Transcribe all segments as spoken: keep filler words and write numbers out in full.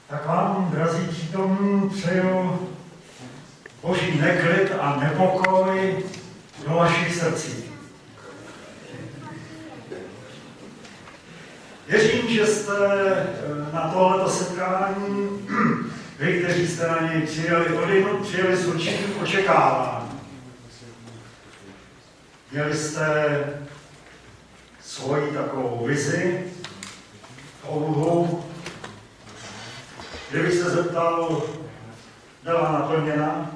Tak vám, drazí přítomní, přeju boží neklid a nepokoj do vašich srdcí. Věřím, že jste na tohleto setkání, vy, kteří jste na něj přijeli odinut, přijeli s určitým očekáváním. Měli jste svoji takovou vizi, touhu. Kdybych se zeptal, byla naplněna?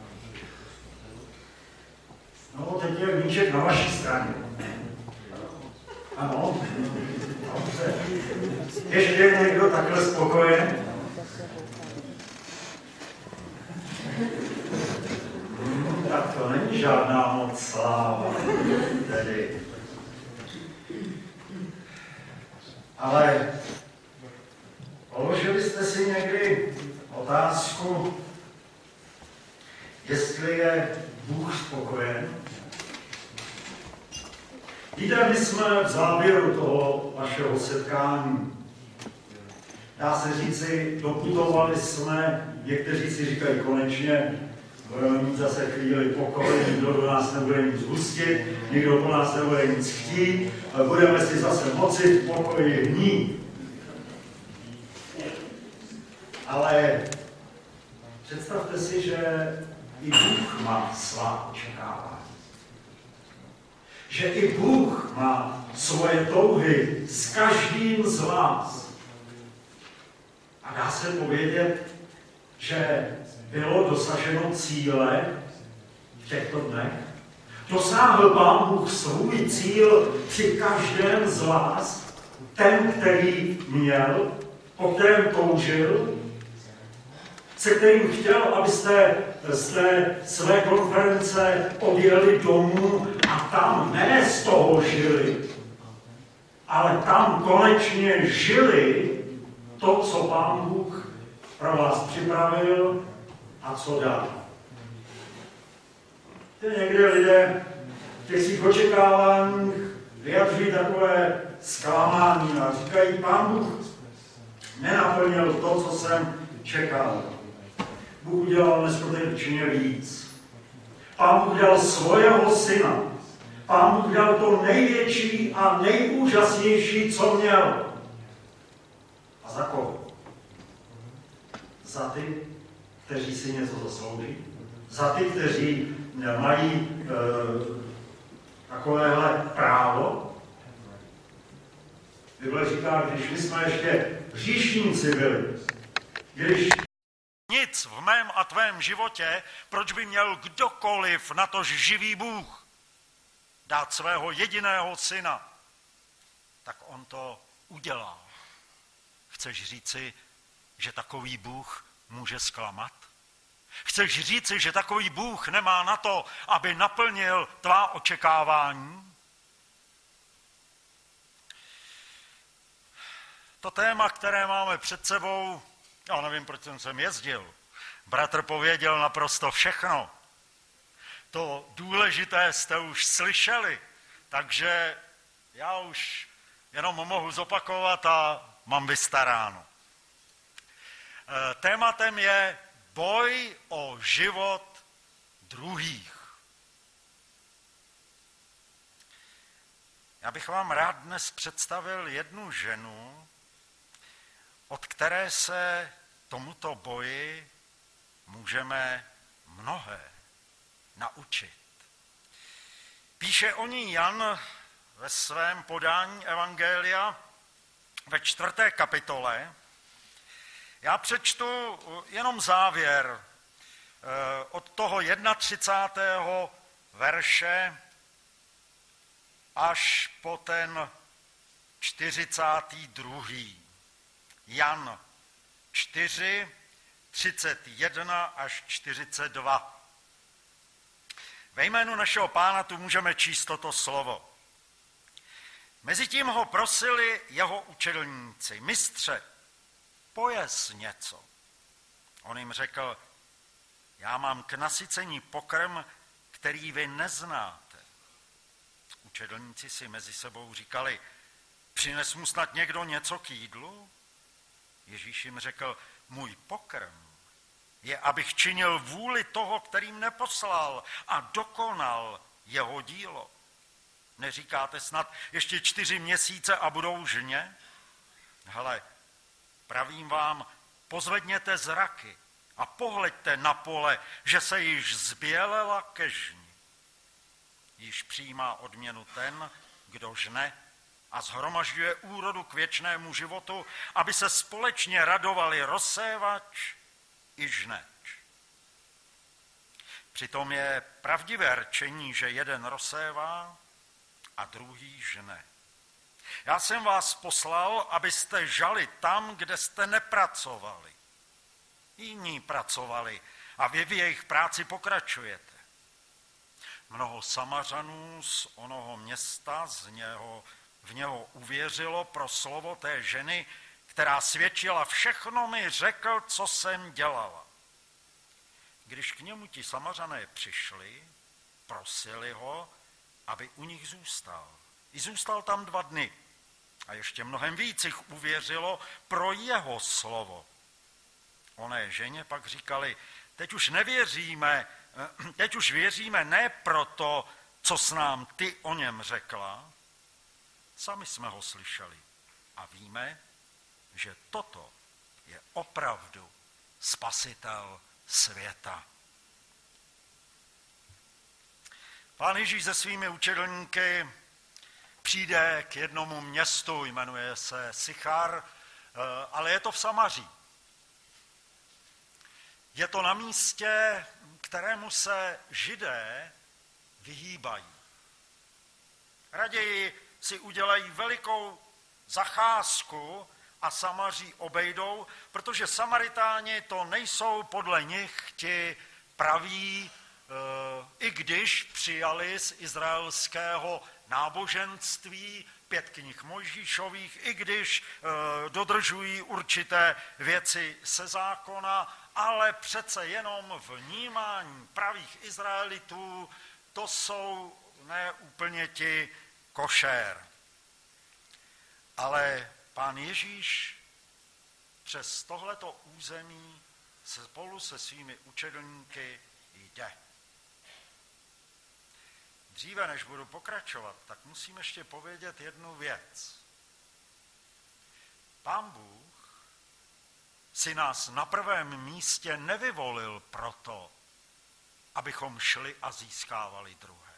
No, teď je míček na vaší straně. Ano, dobře. Ještě někdo takhle spokojen? Hmm, tak to není žádná moc sláva. Tedy. Ale položili jste si někdy otázku, jestli je Bůh spokojen? Víte, my jsme v závěru toho našeho setkání, dá se říci, doputovali jsme, někteří si říkají konečně, budeme mít zase chvíli pokoj, nikdo do nás nebude nic hustit, nikdo po nás nebude nic chtít, budeme si zase moci v pokoji hnít. Ale představte si, že i Bůh má svá očekávání. Že i Bůh má svoje touhy s každým z vás. A dá se povědět, že bylo dosaženo cíle v těchto dnech. Dosáhl Pán Bůh svůj cíl při každém z vás, ten, který měl, po kterém toužil, se kterým chtěl, abyste z té své konference odjeli domů a tam ne z toho žili, ale tam konečně žili to, co Pán Bůh pro vás připravil a co dal. Někde lidé v těch svých očekáváních vyjadřují takové zklamání a říkají, Pán Bůh nenaplnil to, co jsem čekal. Bůh udělal neskutečně víc. Pán Bůh dal svého syna. Pán Bůh dal to největší a nejúžasnější, co měl. A za koho? Za ty, kteří si něco zaslouží. Za ty, kteří mají e, takovéhle právo. Bible říká, když my jsme ještě hříšníci byli, když nic v mém a tvém životě, proč by měl kdokoliv, natož živý Bůh, dát svého jediného syna, tak on to udělá. Chceš říci, že takový Bůh může zklamat? Chceš říci, že takový Bůh nemá na to, aby naplnil tvá očekávání? To téma, které máme před sebou, já nevím, proč jsem sem jezdil. Bratr pověděl naprosto všechno. To důležité jste už slyšeli, takže já už jenom mohu zopakovat a mám vystaráno. Tématem je boj o život druhých. Já bych vám rád dnes představil jednu ženu, od které se tomuto boji můžeme mnohé naučit. Píše o ní Jan ve svém podání evangelia ve čtvrté kapitole. Já přečtu jenom závěr od toho třicátého prvního verše až po ten čtyřicátý druhý Jan čtyři, třicet jedna až čtyřicet dva. Ve jménu našeho Pána tu můžeme číst toto slovo. Mezitím ho prosili jeho učedlníci, mistře, pojes něco. On jim řekl, já mám k nasycení pokrm, který vy neznáte. Učedlníci si mezi sebou říkali, přines mu snad někdo něco k jídlu? Ježíš jim řekl, můj pokrm je, abych činil vůli toho, kterým neposlal a dokonal jeho dílo. Neříkáte snad ještě čtyři měsíce a budou žně? Hele, pravím vám, pozvedněte zraky a pohleďte na pole, že se již zbělela ke žni. Již přijímá odměnu ten, kdo žne a shromažďuje úrodu k věčnému životu, aby se společně radovali rozsévač i žneč. Přitom je pravdivé rčení, že jeden rozsévá a druhý žne. Já jsem vás poslal, abyste žali tam, kde jste nepracovali. Jiní pracovali a vy v jejich práci pokračujete. Mnoho Samařanů z onoho města z něho, v něho uvěřilo pro slovo té ženy, která svědčila, všechno mi řekl, co jsem dělala. Když k němu ti Samařané přišli, prosili ho, aby u nich zůstal. I zůstal tam dva dny. A ještě mnohem víc jich uvěřilo pro jeho slovo. Oné ženě pak říkali, teď už nevěříme, teď už věříme ne proto, co s nám ty o něm řekla, sami jsme ho slyšeli a víme, že toto je opravdu spasitel světa. Pán Ježíš se svými učedlníky přijde k jednomu městu, jmenuje se Sychar, ale je to v Samaří. Je to na místě, kterému se Židé vyhýbají. Raději si udělají velikou zacházku a Samaří obejdou, protože Samaritáni to nejsou podle nich ti praví, i když přijali z izraelského náboženství pět knih Mojžíšových, i když dodržují určité věci se zákona, ale přece jenom vnímání pravých Izraelitů, to jsou ne úplně ti košer. Ale Pán Ježíš přes tohleto území spolu se svými učedlníky jde. Dříve, než budu pokračovat, tak musím ještě povědět jednu věc. Pán Bůh si nás na prvém místě nevyvolil proto, abychom šli a získávali druhé.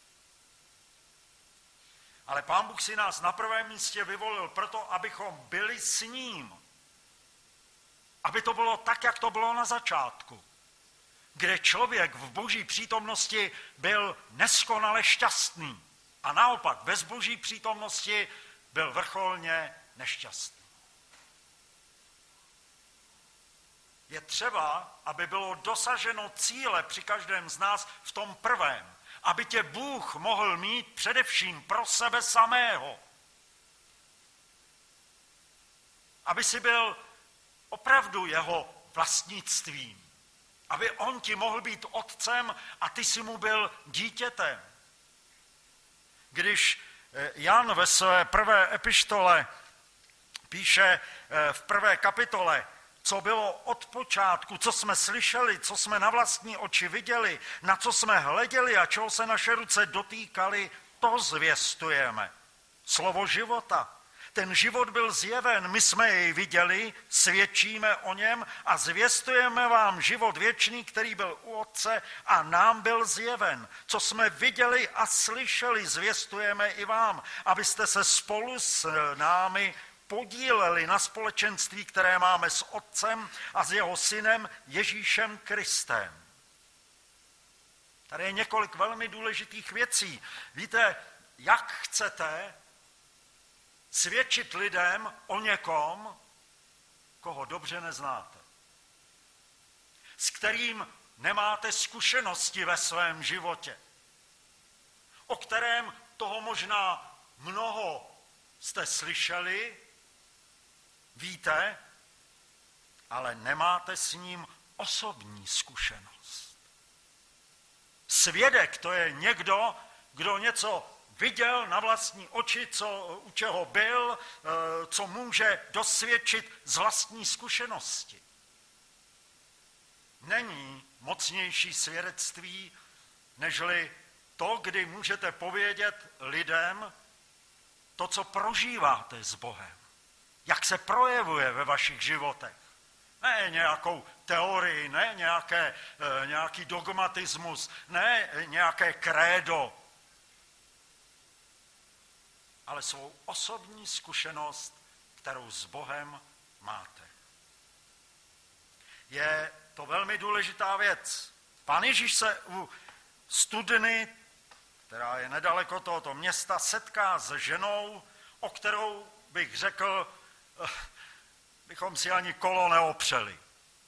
Ale Pán Bůh si nás na prvém místě vyvolil proto, abychom byli s ním. Aby to bylo tak, jak to bylo na začátku, kde člověk v boží přítomnosti byl neskonale šťastný a naopak bez boží přítomnosti byl vrcholně nešťastný. Je třeba, aby bylo dosaženo cíle při každém z nás v tom prvém, aby tě Bůh mohl mít především pro sebe samého. Aby si byl opravdu jeho vlastnictvím. Aby on ti mohl být otcem a ty si mu byl dítětem. Když Jan ve své prvé epištole píše v prvé kapitole, co bylo od počátku, co jsme slyšeli, co jsme na vlastní oči viděli, na co jsme hleděli a čeho se naše ruce dotýkaly, to zvěstujeme. Slovo života. Ten život byl zjeven, my jsme jej viděli, svědčíme o něm a zvěstujeme vám život věčný, který byl u Otce a nám byl zjeven. Co jsme viděli a slyšeli, zvěstujeme i vám, abyste se spolu s námi podíleli na společenství, které máme s Otcem a s jeho synem Ježíšem Kristem. Tady je několik velmi důležitých věcí. Víte, jak chcete svědčit lidem o někom, koho dobře neznáte, s kterým nemáte zkušenosti ve svém životě, o kterém toho možná mnoho jste slyšeli, víte, ale nemáte s ním osobní zkušenost. Svědek to je někdo, kdo něco viděl na vlastní oči, co, u čeho byl, co může dosvědčit z vlastní zkušenosti. Není mocnější svědectví, nežli to, kdy můžete povědět lidem to, co prožíváte s Bohem. Jak se projevuje ve vašich životech. Ne nějakou teorii, ne nějaké, nějaký dogmatismus, ne nějaké krédo, ale svou osobní zkušenost, kterou s Bohem máte. Je to velmi důležitá věc. Pán Ježíš se u studny, která je nedaleko tohoto města, setká s ženou, o kterou bych řekl, bychom si ani kolo neopřeli.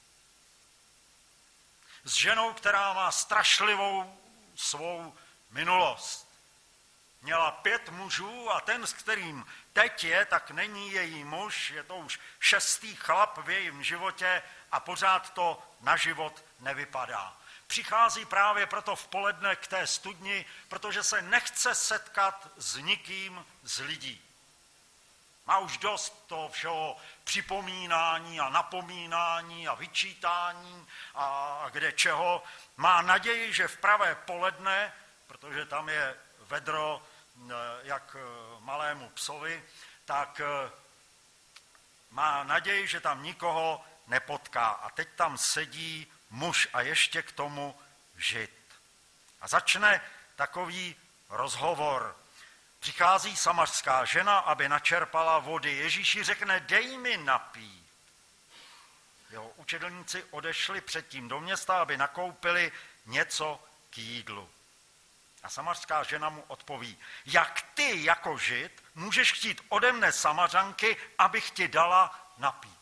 S ženou, která má strašlivou svou minulost. Měla pět mužů a ten, s kterým teď je, tak není její muž, je to už šestý chlap v jejím životě a pořád to na život nevypadá. Přichází právě proto v poledne k té studni, protože se nechce setkat s nikým z lidí. Má už dost toho všeho připomínání a napomínání a vyčítání a kde čeho. Má naději, že v pravé poledne, protože tam je vedro jak malému psovi, tak má naději, že tam nikoho nepotká. A teď tam sedí muž a ještě k tomu žid. A začne takový rozhovor. Přichází samařská žena, aby načerpala vody. Ježíši řekne, dej mi napít. Jeho učedlníci odešli předtím do města, aby nakoupili něco k jídlu. A samařská žena mu odpoví, jak ty jako žid můžeš chtít ode mne Samařanky, abych ti dala napít.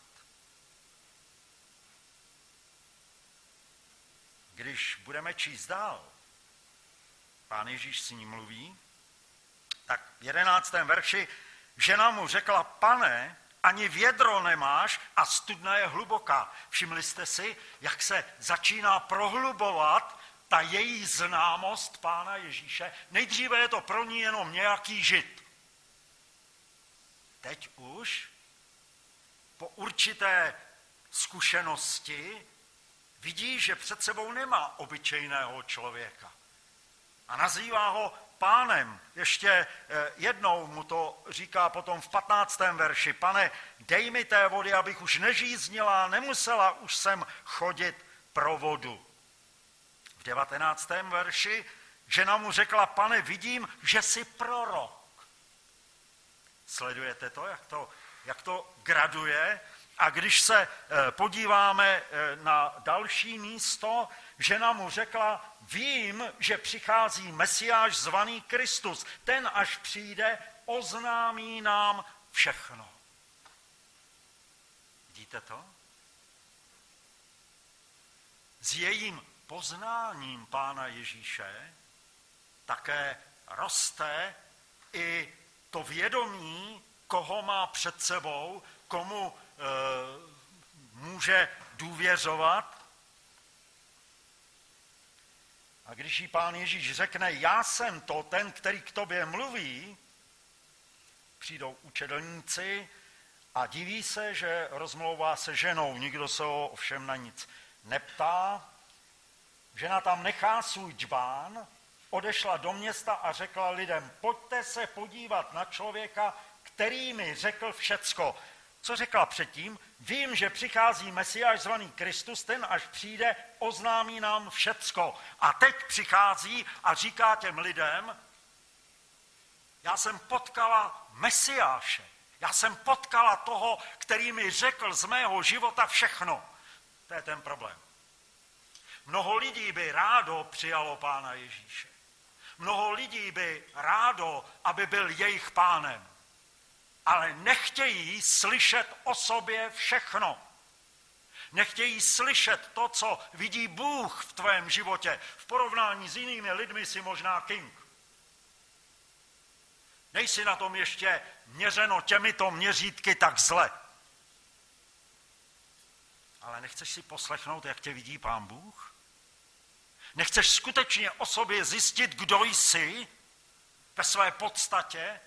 Když budeme číst dál, Pán Ježíš s ním mluví, tak v jedenáctém verši žena mu řekla, pane, ani vědro nemáš a studna je hluboká. Všimli jste si, jak se začíná prohlubovat ta její známost Pána Ježíše? Nejdříve je to pro ní jenom nějaký žid. Teď už po určité zkušenosti vidí, že před sebou nemá obyčejného člověka. A nazývá ho pánem. Ještě jednou mu to říká potom v patnáctém verši. Pane, dej mi té vody, abych už nežíznila, nemusela už sem chodit pro vodu. V devatenáctém verši žena mu řekla, pane, vidím, že jsi prorok. Sledujete to, jak to, jak to graduje? A když se podíváme na další místo, žena mu řekla, vím, že přichází Mesiáš zvaný Kristus. Ten, až přijde, oznámí nám všechno. Vidíte to? S jejím poznáním Pána Ježíše také roste i to vědomí, koho má před sebou, komu e, může důvěřovat. A když jí Pán Ježíš řekne, já jsem to, ten, který k tobě mluví, přijdou učedlníci a diví se, že rozmlouvá se ženou. Nikdo se ho ovšem na nic neptá. Žena tam nechá svůj džbán, odešla do města a řekla lidem, pojďte se podívat na člověka, který mi řekl všecko. Co řekla předtím? Vím, že přichází Mesiáš zvaný Kristus, ten až přijde, oznámí nám všecko. A teď přichází a říká těm lidem, já jsem potkala Mesiáše, já jsem potkala toho, který mi řekl z mého života všechno. To je ten problém. Mnoho lidí by rádo přijalo Pána Ježíše. Mnoho lidí by rádo, aby byl jejich pánem. Ale nechtějí slyšet o sobě všechno. Nechtějí slyšet to, co vidí Bůh v tvém životě. V porovnání s jinými lidmi si možná king. Nejsi na tom ještě měřeno těmito měřítky tak zle. Ale nechceš si poslechnout, jak tě vidí Pán Bůh? Nechceš skutečně o sobě zjistit, kdo jsi? ve své podstatě.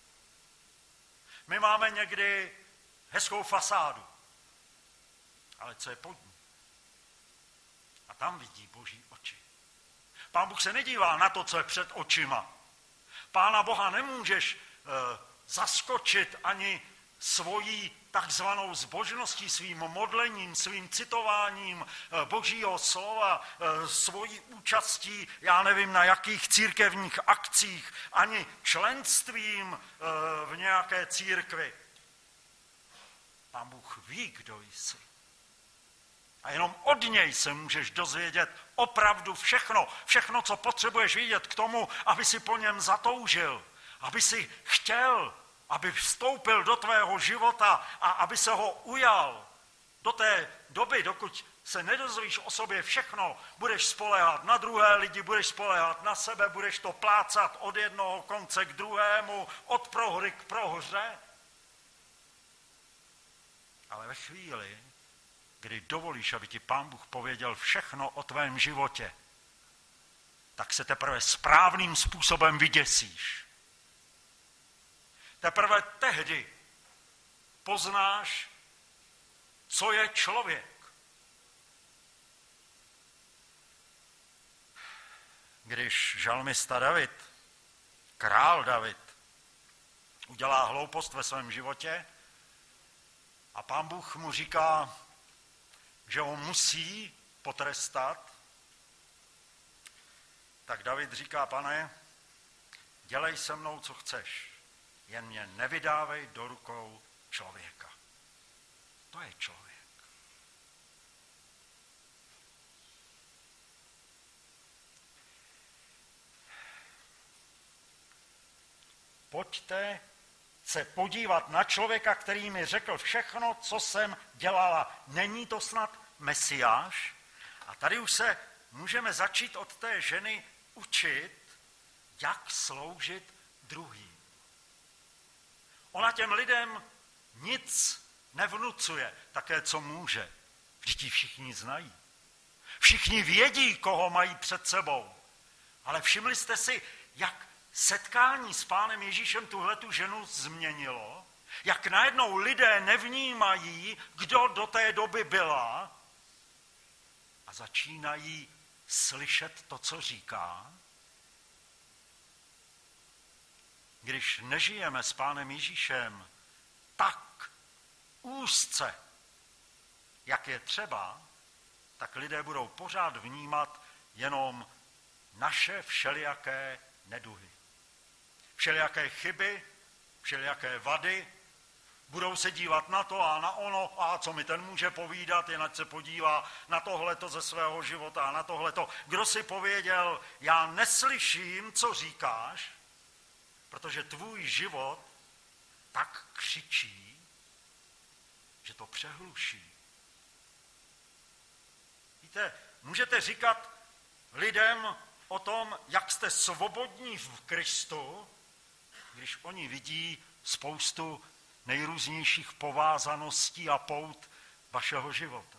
My máme někdy hezkou fasádu, ale co je pod ní? A tam vidí Boží oči. Pán Bůh se nedívá na to, co je před očima. Pána Boha nemůžeš e, zaskočit ani svojí takzvanou zbožností, svým modlením, svým citováním e, Božího slova, e, svojí účastí, já nevím na jakých církevních akcích, ani členstvím e, v nějaké církvi. Pán Bůh ví, kdo jsi. A jenom od něj se můžeš dozvědět opravdu všechno. Všechno, co potřebuješ vědět k tomu, aby si po něm zatoužil. Aby si chtěl, aby vstoupil do tvého života a aby se ho ujal. Do té doby, dokud se nedozvíš o sobě všechno, budeš spoléhat na druhé lidi, budeš spoléhat na sebe, budeš to plácat od jednoho konce k druhému, od prohry k prohře. Ale ve chvíli, kdy dovolíš, aby ti Pán Bůh pověděl všechno o tvém životě, tak se teprve správným způsobem vyděsíš. Teprve tehdy poznáš, co je člověk. Když žalmista David, král David, udělá hloupost ve svém životě a Pán Bůh mu říká, že ho musí potrestat, tak David říká, Pane, dělej se mnou, co chceš, jen mě nevydávej do rukou člověka. To je člověk. Pojďte se podívat na člověka, který mi řekl všechno, co jsem dělala. Není to snad Mesiáš? A tady už se můžeme začít od té ženy učit, jak sloužit druhým. Ona těm lidem nic nevnucuje, také co může. Vždyť ji všichni znají. Všichni vědí, koho mají před sebou. Ale všimli jste si, jak setkání s Pánem Ježíšem tuhletu ženu změnilo? Jak najednou lidé nevnímají, kdo do té doby byla a začínají slyšet to, co říká? Když nežijeme s Pánem Ježíšem tak úzce, jak je třeba, tak lidé budou pořád vnímat jenom naše všelijaké neduhy. Všelijaké chyby, všelijaké vady, budou se dívat na to a na ono, a co mi ten může povídat, jen ať se podívá na tohleto ze svého života a na tohleto. Kdo si pověděl, já neslyším, co říkáš, protože tvůj život tak křičí, že to přehluší. Víte, můžete říkat lidem o tom, jak jste svobodní v Kristu, když oni vidí spoustu nejrůznějších povázaností a pout vašeho života.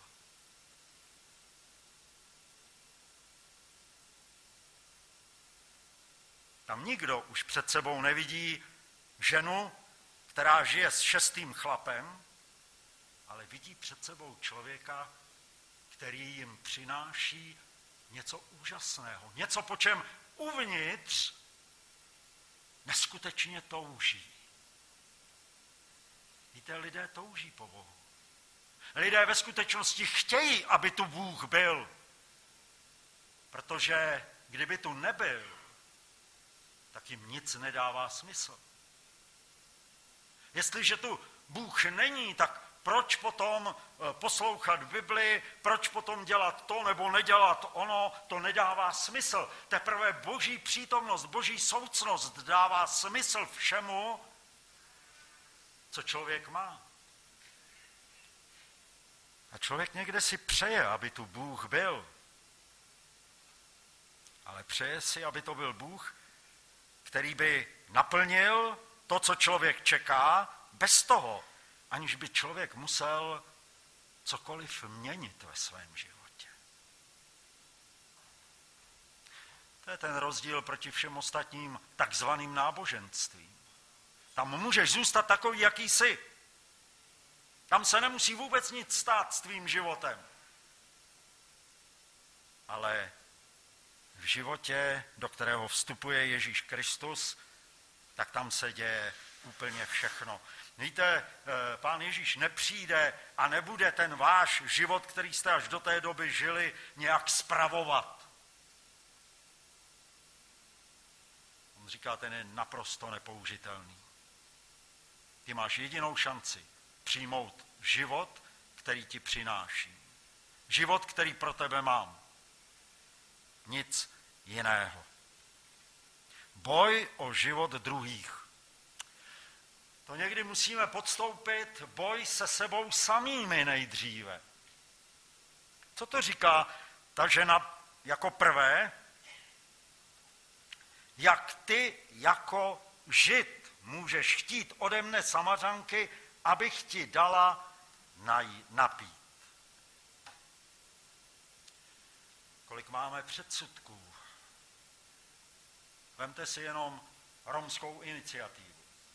Tam nikdo už před sebou nevidí ženu, která žije s šestým chlapem, ale vidí před sebou člověka, který jim přináší něco úžasného, něco, po čem uvnitř neskutečně touží. Víte, lidé touží po Bohu. Lidé ve skutečnosti chtějí, aby tu Bůh byl. Protože kdyby tu nebyl, tak jim nic nedává smysl. Jestliže tu Bůh není, tak proč potom poslouchat Bibli, proč potom dělat to nebo nedělat ono, to nedává smysl. Teprve Boží přítomnost, Boží soucnost dává smysl všemu, co člověk má. A člověk někde si přeje, aby tu Bůh byl. Ale přeje si, aby to byl Bůh, který by naplnil to, co člověk čeká, bez toho, aniž by člověk musel cokoliv měnit ve svém životě. To je ten rozdíl proti všem ostatním takzvaným náboženstvím. Tam můžeš zůstat takový, jaký jsi. Tam se nemusí vůbec nic stát s tvým životem. Ale v životě, do kterého vstupuje Ježíš Kristus, tak tam se děje úplně všechno. Víte, Pán Ježíš nepřijde a nebude ten váš život, který jste až do té doby žili, nějak spravovat. On říká, ten je naprosto nepoužitelný. Ty máš jedinou šanci přijmout život, který ti přináší. Život, který pro tebe mám. Nic jiného. Boj o život druhých. To někdy musíme podstoupit, boj se sebou samými nejdříve. Co to říká ta žena jako prvé? Jak ty jako Žid můžeš chtít ode mne Samařanky, abych ti dala napít. Kolik máme předsudků. Vemte si jenom romskou iniciativu.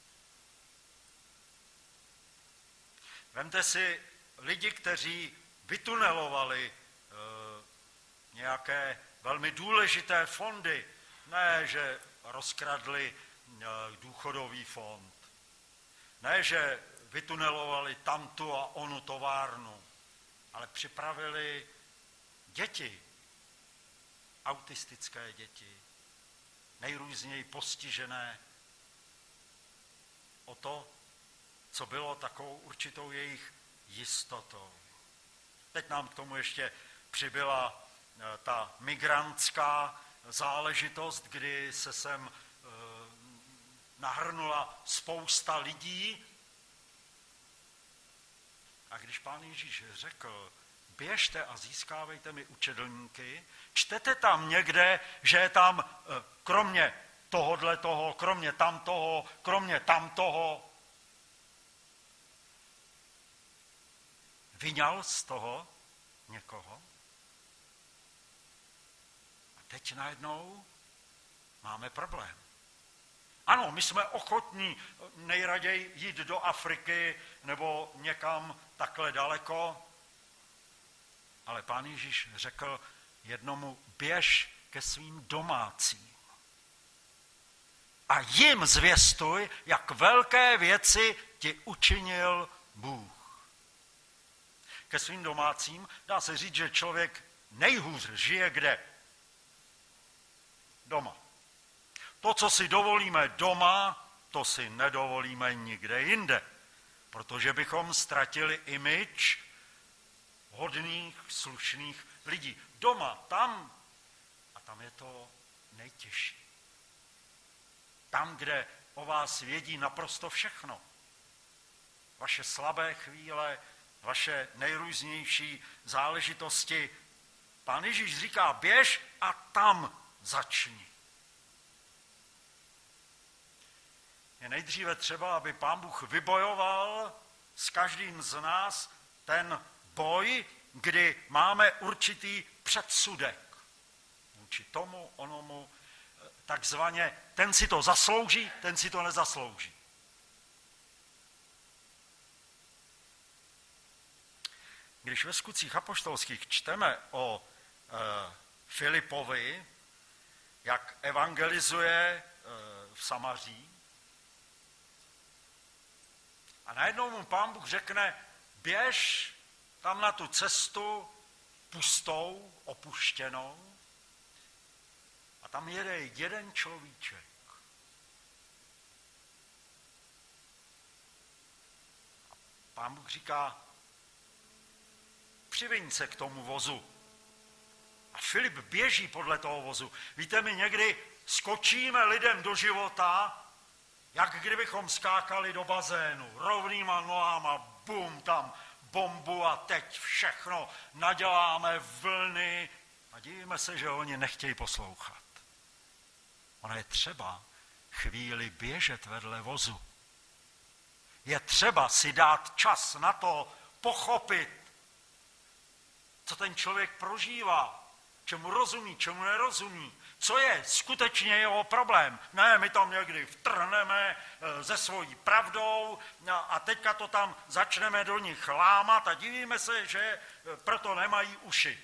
Vemte si lidi, kteří vytunelovali e, nějaké velmi důležité fondy. Ne, že rozkradli e, důchodový fond. Ne, že vytunelovali tamtu a onu továrnu, ale připravili děti, autistické děti, nejrůzněji postižené o to, co bylo takovou určitou jejich jistotou. Teď nám k tomu ještě přibyla ta migrantská záležitost, kdy se sem e, nahrnula spousta lidí. A když Pán Ježíš řekl, běžte a získávejte mi učedlníky, čtete tam někde, že je tam e, kromě tohodle toho, kromě tamtoho, kromě tamtoho, vyňal z toho někoho. A teď najednou máme problém. Ano, my jsme ochotní nejraději jít do Afriky nebo někam takhle daleko, ale Pán Ježíš řekl jednomu, běž ke svým domácím a jim zvěstuj, jak velké věci ti učinil Bůh. Ke svým domácím dá se říct, že člověk nejhůř žije kde? Doma. To, co si dovolíme doma, to si nedovolíme nikde jinde, protože bychom ztratili image hodných, slušných lidí. Doma, tam, a tam je to nejtěžší. Tam, kde o vás vědí naprosto všechno. Vaše slabé chvíle, vaše nejrůznější záležitosti. Pán Ježíš říká, běž a tam začni. Je nejdříve třeba, aby Pán Bůh vybojoval s každým z nás ten boj, kdy máme určitý předsudek vůči tomu, onomu, takzvaně, ten si to zaslouží, ten si to nezaslouží. Když ve Skutcích apoštolských čteme o e, Filipovi, jak evangelizuje e, v Samaří, a najednou mu Pán Bůh řekne, běž tam na tu cestu pustou, opuštěnou, a tam jede jeden človíček. A Pán Bůh říká, přiviň se k tomu vozu. A Filip běží podle toho vozu. Víte, my někdy skočíme lidem do života, jak kdybychom skákali do bazénu, rovnýma nohama, bum, tam bombu a teď všechno, naděláme vlny a divíme se, že oni nechtějí poslouchat. Ono je třeba chvíli běžet vedle vozu. Je třeba si dát čas na to pochopit, co ten člověk prožívá. čemu rozumí, čemu nerozumí, co je skutečně jeho problém. Ne, my tam někdy vtrhneme se svojí pravdou a teďka to tam začneme do nich lámat a divíme se, že proto nemají uši.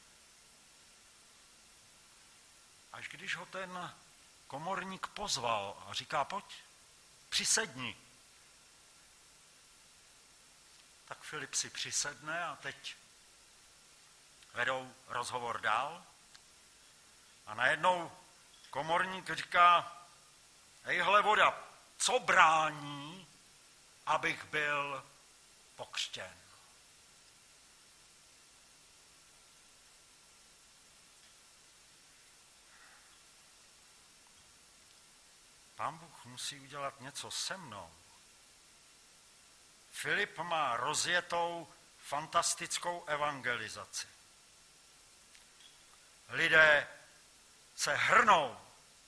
Až když ho ten komorník pozval a říká, pojď, přisedni. Tak Filip si přisedne a teď vedou rozhovor dál. A najednou komorník říká, hejhle voda, co brání, abych byl pokřtěn? Pán Bůh musí udělat něco se mnou. Filip má rozjetou fantastickou evangelizaci. Lidé se hrnou,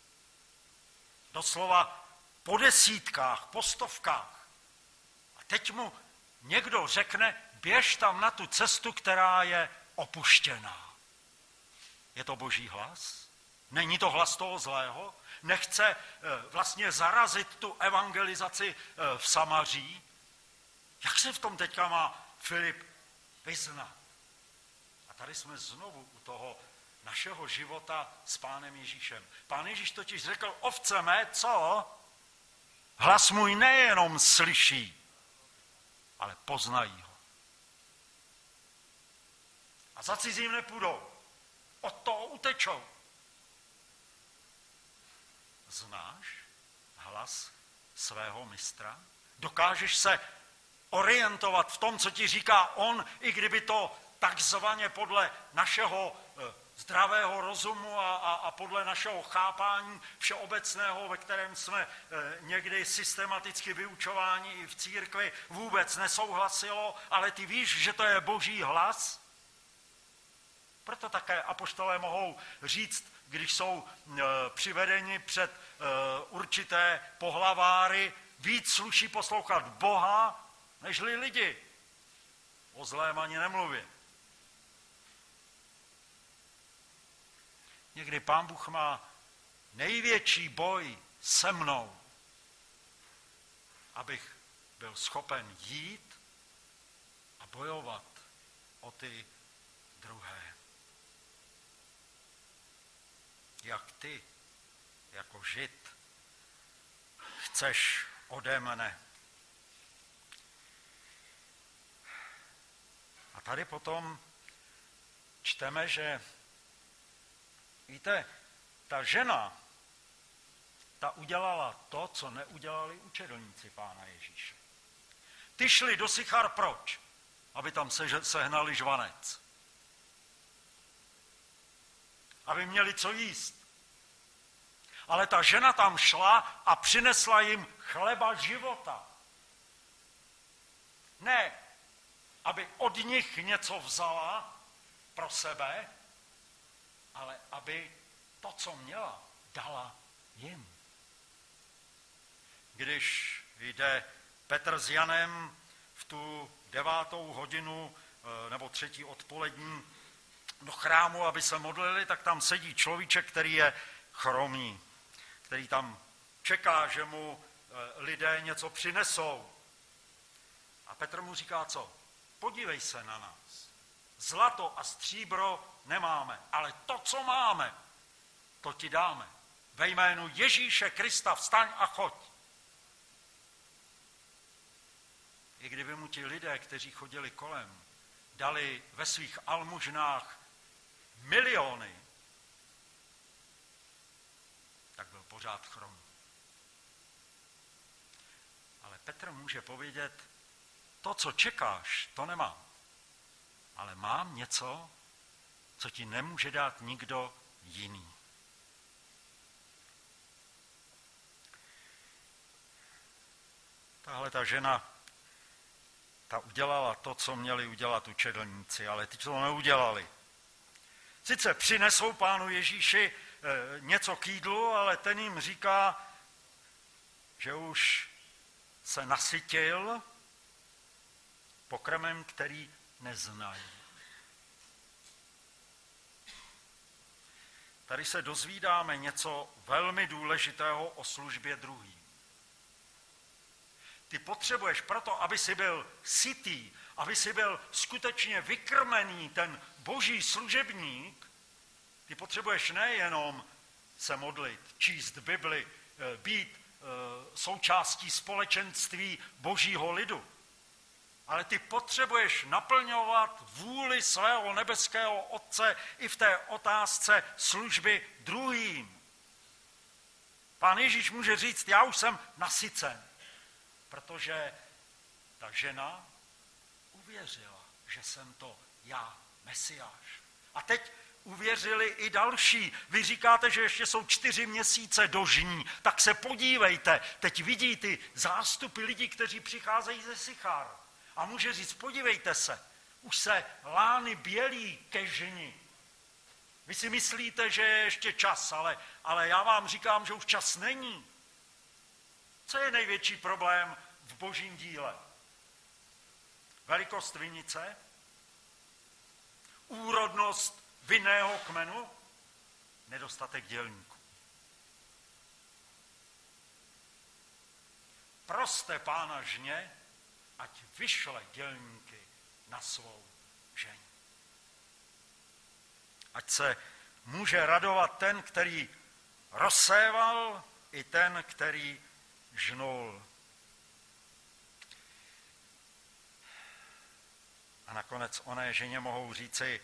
doslova po desítkách, po stovkách. A teď mu někdo řekne, běž tam na tu cestu, která je opuštěná. Je to Boží hlas? Není to hlas toho zlého? Nechce vlastně zarazit tu evangelizaci v Samaří? Jak se v tom teďka má Filip vyznat? A tady jsme znovu u toho našeho života s Pánem Ježíšem. Pán Ježíš totiž řekl, ovce mé, co? Hlas můj nejenom slyší, ale poznají ho. A za cizím nepůjdou. Od toho utečou. Znáš hlas svého mistra? Dokážeš se orientovat v tom, co ti říká on, i kdyby to takzvaně podle našeho zdravého rozumu a, a, a podle našeho chápání všeobecného, ve kterém jsme někdy systematicky vyučováni i v církvi, vůbec nesouhlasilo, ale ty víš, že to je Boží hlas? Proto také apoštolé mohou říct, když jsou e, přivedeni před e, určité pohlaváry, víc sluší poslouchat Boha, nežli lidi. O zlém ani nemluvě. Někdy Pán Bůh má největší boj se mnou, abych byl schopen jít a bojovat o ty druhé. Jak ty, jako Žid, chceš ode mne. A tady potom čteme, že víte, ta žena, ta udělala to, co neudělali učedlníci Pána Ježíše. Ty šli do Sychar proč? Aby tam se, sehnali žvanec. Aby měli co jíst. Ale ta žena tam šla a přinesla jim chleba života. Ne, aby od nich něco vzala pro sebe, ale aby to, co měla, dala jim. Když jde Petr s Janem v tu devátou hodinu nebo třetí odpolední do chrámu, aby se modlili, tak tam sedí človíček, který je chromý, který tam čeká, že mu lidé něco přinesou. A Petr mu říká co? Podívej se na nás. Zlato a stříbro nemáme, ale to, co máme, to ti dáme. Ve jménu Ježíše Krista vstaň a choď. I kdyby mu ti lidé, kteří chodili kolem, dali ve svých almužnách miliony, tak byl pořád chromý. Ale Petr může povědět, to, co čekáš, to nemám. Ale mám něco, co ti nemůže dát nikdo jiný. Tahle ta žena, ta udělala to, co měli udělat učedlníci, ale ty to neudělali. Sice přinesou Pánu Ježíši e, něco k jídlu, ale ten jim říká, že už se nasytil pokrmem, který neznají. tady se dozvídáme něco velmi důležitého o službě druhým. Ty potřebuješ proto, aby si byl sytý, aby si byl skutečně vykrmený, ten boží služebník, ty potřebuješ nejenom se modlit, číst Bibli, být součástí společenství božího lidu, ale ty potřebuješ naplňovat vůli svého nebeského Otce i v té otázce služby druhým. Pán Ježíš může říct, já už jsem nasycen, protože ta žena uvěřila, že jsem to já, Mesiáš. A teď uvěřili i další. Vy říkáte, že ještě jsou čtyři měsíce do žní, tak se podívejte. Teď vidí ty zástupy lidí, kteří přicházejí ze Sychar. A může říct, podívejte se, už se lány bělí ke žni. Vy si myslíte, že je ještě čas, ale, ale já vám říkám, že už čas není. Co je největší problém v božím díle? Velikost vinice? Úrodnost vinného kmenu? Nedostatek dělníků. Proste Pána žně, ať vyšle dělníky na svou žeň. Ať se může radovat ten, který rozséval, i ten, který žnul. A nakonec oné ženě mohou říci,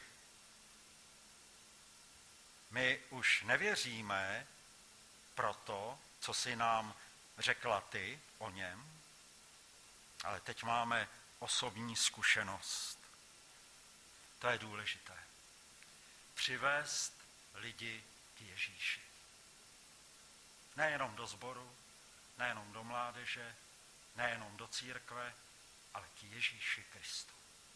my už nevěříme proto, co si nám řekla ty o něm, ale teď máme osobní zkušenost. To je důležité. Přivést lidi k Ježíši. Nejenom do sboru, nejenom do mládeže, nejenom do církve, ale k Ježíši Kristu.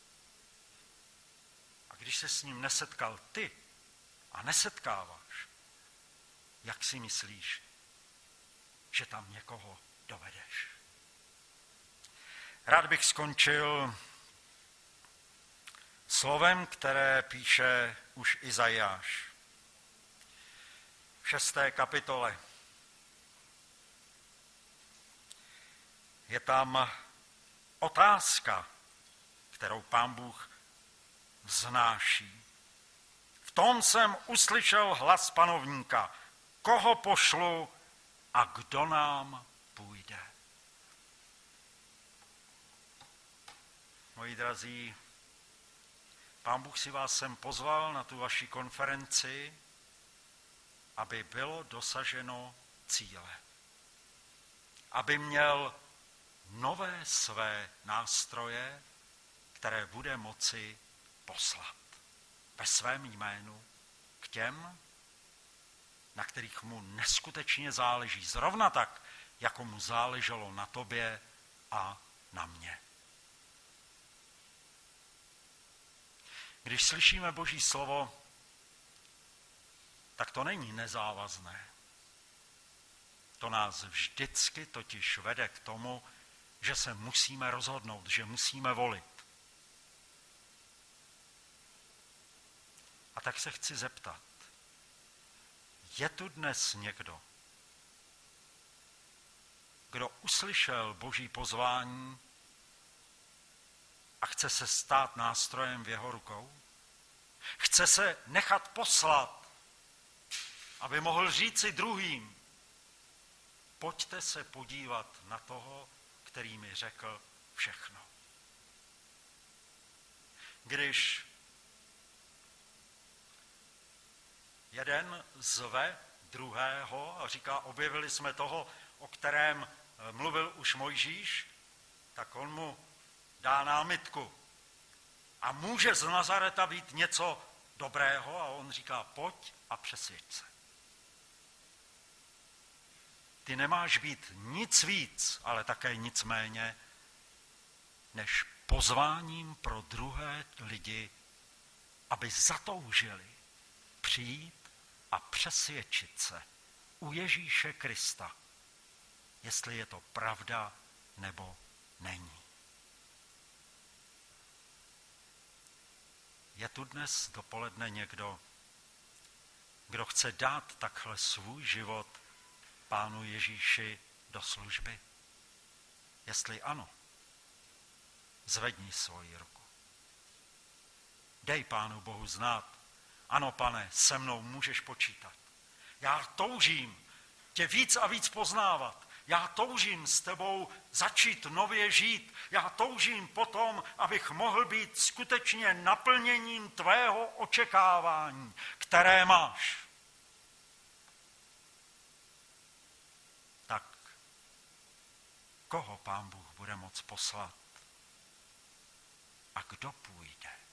A když se s ním nesetkal ty a nesetkáváš, jak si myslíš, že tam někoho dovedeš? Rád bych skončil slovem, které píše už Izajáš v šesté kapitole. Je tam otázka, kterou Pán Bůh vznáší. V tom jsem uslyšel hlas panovníka, koho pošlu a kdo nám půjde. Moji drazí, Pán Bůh si vás sem pozval na tu vaši konferenci, aby bylo dosaženo cíle. Aby měl nové své nástroje, které bude moci poslat ve svém jménu k těm, na kterých mu neskutečně záleží. Zrovna tak, jako mu záleželo na tobě a na mně. Když slyšíme Boží slovo, tak to není nezávazné. To nás vždycky totiž vede k tomu, že se musíme rozhodnout, že musíme volit. A tak se chci zeptat, je tu dnes někdo, kdo uslyšel Boží pozvání a chce se stát nástrojem v jeho rukou? Chce se nechat poslat, aby mohl říci druhým, pojďte se podívat na toho, který mi řekl všechno. Když jeden zve druhého a říká, objevili jsme toho, o kterém mluvil už Mojžíš, tak on mu dá námitku. A může z Nazareta být něco dobrého? A on říká, pojď a přesvědč se. Ty nemáš být nic víc, ale také nic méně, než pozváním pro druhé lidi, aby zatoužili přijít a přesvědčit se u Ježíše Krista, jestli je to pravda nebo není. Je tu dnes dopoledne někdo, Kdo chce dát takhle svůj život Pánu Ježíši do služby? Jestli ano, zvedni svoji ruku. Dej Pánu Bohu znát. Ano, Pane, se mnou můžeš počítat. Já toužím tě víc a víc poznávat. Já toužím s tebou začít nově žít. Já toužím potom, abych mohl být skutečně naplněním tvého očekávání, které máš. Tak koho Pán Bůh bude moct poslat? A kdo půjde?